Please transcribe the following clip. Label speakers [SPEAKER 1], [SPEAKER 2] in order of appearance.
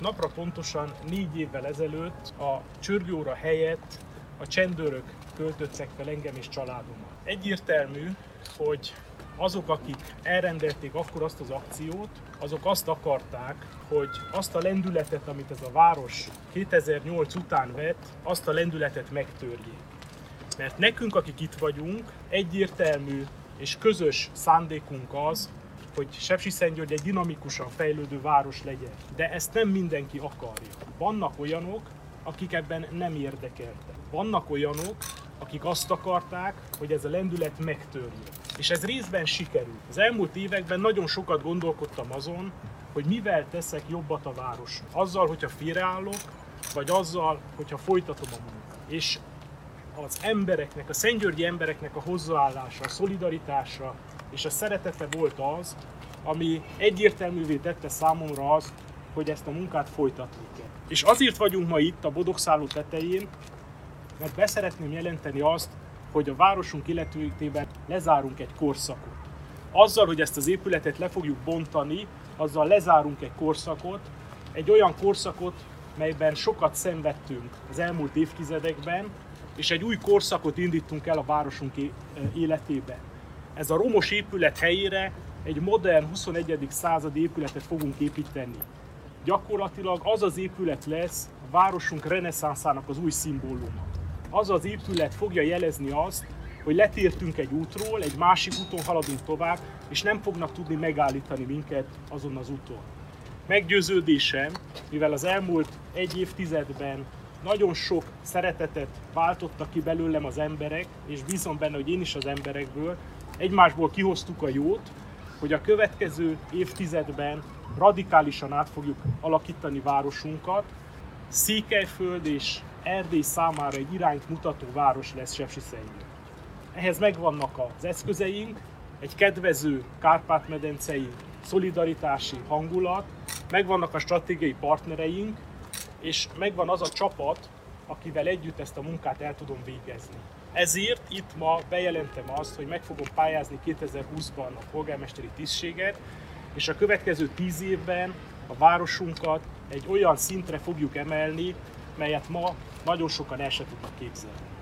[SPEAKER 1] Napra pontosan 4 évvel ezelőtt a csörgőóra helyett a csendőrök költöttek fel engem és családomat. Egyértelmű, hogy azok, akik elrendelték akkor azt az akciót, azok azt akarták, hogy azt a lendületet, amit ez a város 2008 után vett, azt a lendületet megtörjék. Mert nekünk, akik itt vagyunk, egyértelmű és közös szándékunk az, hogy Sepsiszentgyörgy egy dinamikusan fejlődő város legyen. De ezt nem mindenki akarja. Vannak olyanok, akik ebben nem érdekeltek. Vannak olyanok, akik azt akarták, hogy ez a lendület megtörjön. És ez részben sikerült. Az elmúlt években nagyon sokat gondolkodtam azon, hogy mivel teszek jobbat a városon. Azzal, hogyha félreállok, vagy azzal, hogyha folytatom a munkát. És az embereknek, a szentgyörgyi embereknek a hozzáállása, a szolidaritása és a szeretete volt az, ami egyértelművé tette számomra az, hogy ezt a munkát folytatni kell. És azért vagyunk ma itt a Bodogszálló tetején, mert be szeretném jelenteni azt, hogy a városunk életében lezárunk egy korszakot. Azzal, hogy ezt az épületet le fogjuk bontani, azzal lezárunk egy korszakot, egy olyan korszakot, melyben sokat szenvedtünk az elmúlt évtizedekben, és egy új korszakot indítunk el a városunk életében. Ez a romos épület helyére egy modern 21. századi épületet fogunk építeni. Gyakorlatilag az az épület lesz a városunk reneszánszának az új szimbóluma. Az az épület fogja jelezni azt, hogy letértünk egy útról, egy másik úton haladunk tovább, és nem fognak tudni megállítani minket azon az úton. Meggyőződésem, mivel az elmúlt egy évtizedben nagyon sok szeretetet váltottak ki belőlem az emberek, és bízom benne, hogy én is az emberekből, egymásból kihoztuk a jót, hogy a következő évtizedben radikálisan át fogjuk alakítani városunkat. Székelyföld és Erdély számára egy irányt mutató város lesz Sepsiszentgyörgy. Ehhez megvannak az eszközeink, egy kedvező Kárpát-medencei szolidaritási hangulat, megvannak a stratégiai partnereink, és megvan az a csapat, akivel együtt ezt a munkát el tudom végezni. Ezért itt ma bejelentem azt, hogy meg fogom pályázni 2020-ban a polgármesteri tisztséget, és a következő 10 évben a városunkat egy olyan szintre fogjuk emelni, melyet ma nagyon sokan el sem tudnak képzelni.